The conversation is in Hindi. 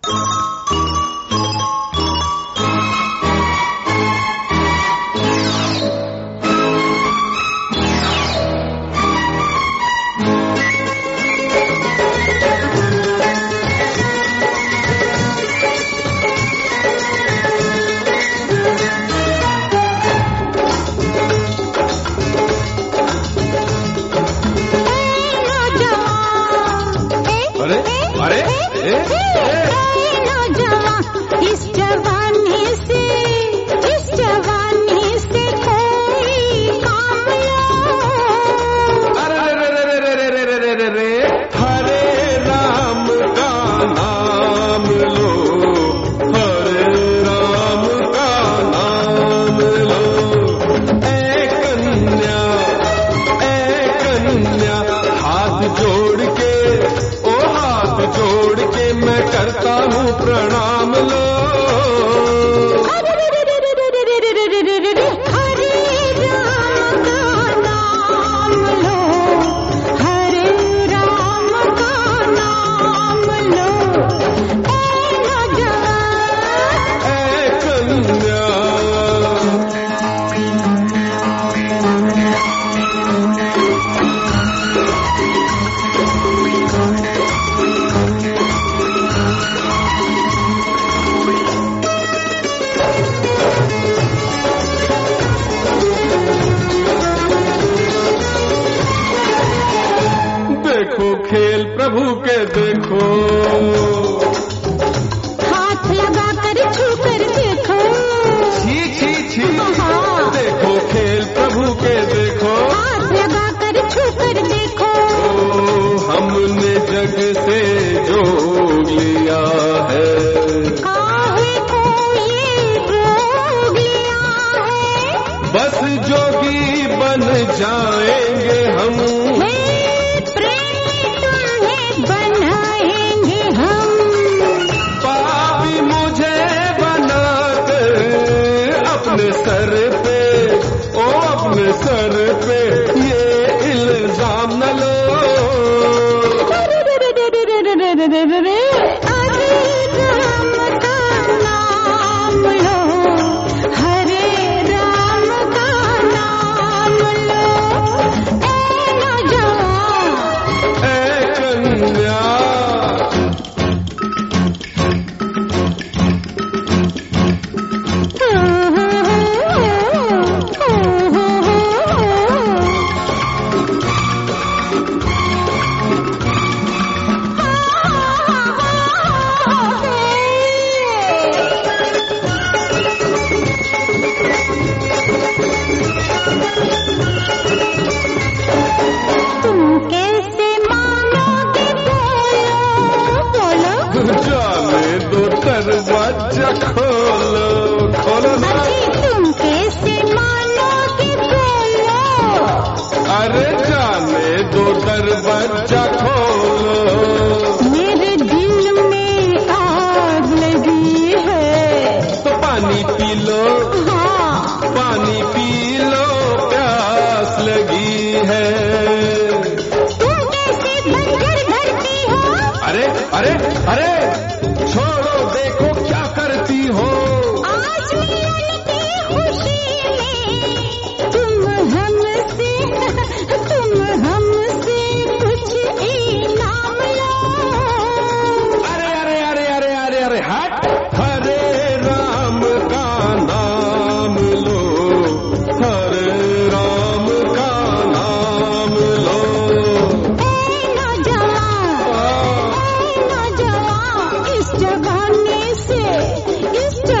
देखो खेल प्रभु के देखो, हाथ लगा कर छू कर देखो, छी छी छी, देखो खेल प्रभु के देखो, हाथ लगा कर छू कर देखो। हमने जग से जोग लिया है, काहे को ये रोग लिया है, बस जोगी बन जाएंगे हम, बनाएंगे हम। पापी मुझे बनाकर अपने सर पे, ओ अपने सर पे ये इल्जाम न लो। दरवाजा खोलो खोलो ना, तुम कैसे मानोगे बोलो, अरे जाने दो दरवाजा खोलो, मेरे दिल में आग लगी है, तो पानी पी लो, हाँ पानी पी लो, प्यास लगी है। तुम कैसे बंजर धरती हो, अरे अरे अरे छोड़ो देखो क्या करती हो, आज मिलन की खुशी में तुम हमसे कुछ इनाम लो। अरे अरे अरे अरे अरे अरे हट, हरे राम का नाम लो, हरे राम का नाम लो। ऐ नौजवान, इस जवानी से, इस